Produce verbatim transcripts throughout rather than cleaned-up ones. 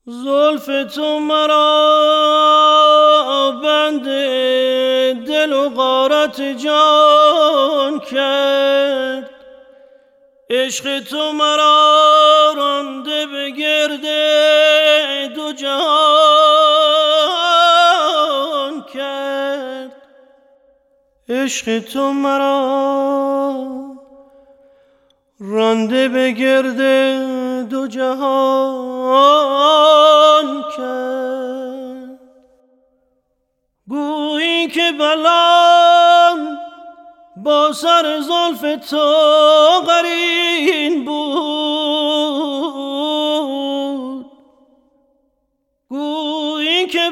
زلف تو مرا بند دل و غارت جان کرد، عشق تو مرا رانده به گرد دو جهان کرد. عشق تو مرا رانده به گرد دو جهان کرد. گویی که بلام با سر زلف تو قرین بود، گویی که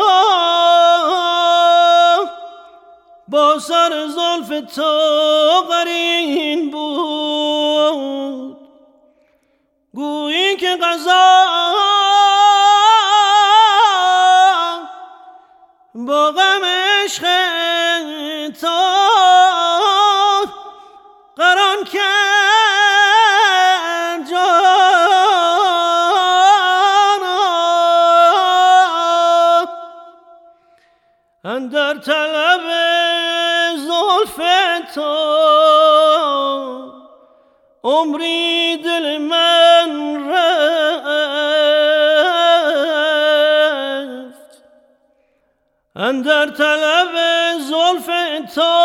بلام با سر زلف تو قرین بود، گویی که قضا با غم عشق تو قران کرد جانا. اندر طلب زلف تو عمری دل من رفت، اندر طلب زلف تو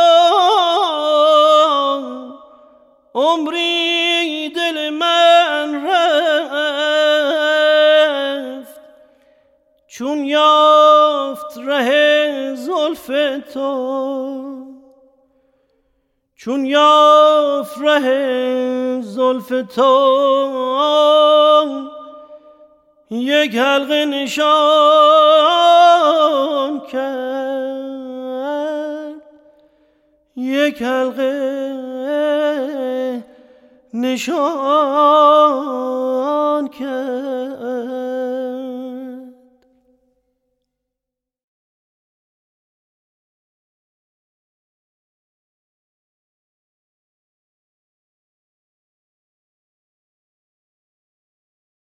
عمری دل من رفت. چون یافت ره زلف تو، چون یافت ره زلف تو یک حلقه نشان کرد، یک حلقه نشان کرد.